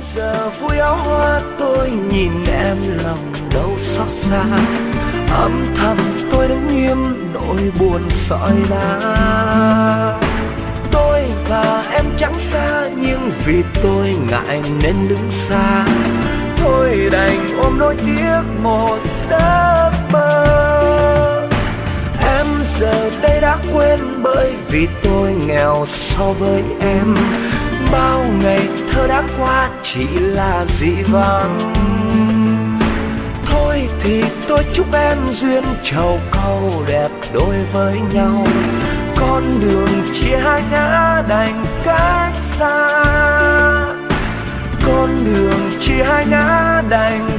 giờ vui áo hoa tôi nhìn em lòng đâu xót xa, âm thầm tôi đứng nghiêm nỗi buồn sỏi đá. Tôi và em chẳng xa nhưng vì tôi ngại nên đứng xa, tôi đành ôm nỗi tiếc một giấc mơ. Em giờ đây đã quên bởi vì tôi nghèo so với em, bao ngày thơ đã qua chỉ là dĩ vãng. Thôi thì tôi chúc em duyên trầu câu đẹp đôi với nhau, con đường chia hai ngã đành cách xa, con đường chia hai ngã đành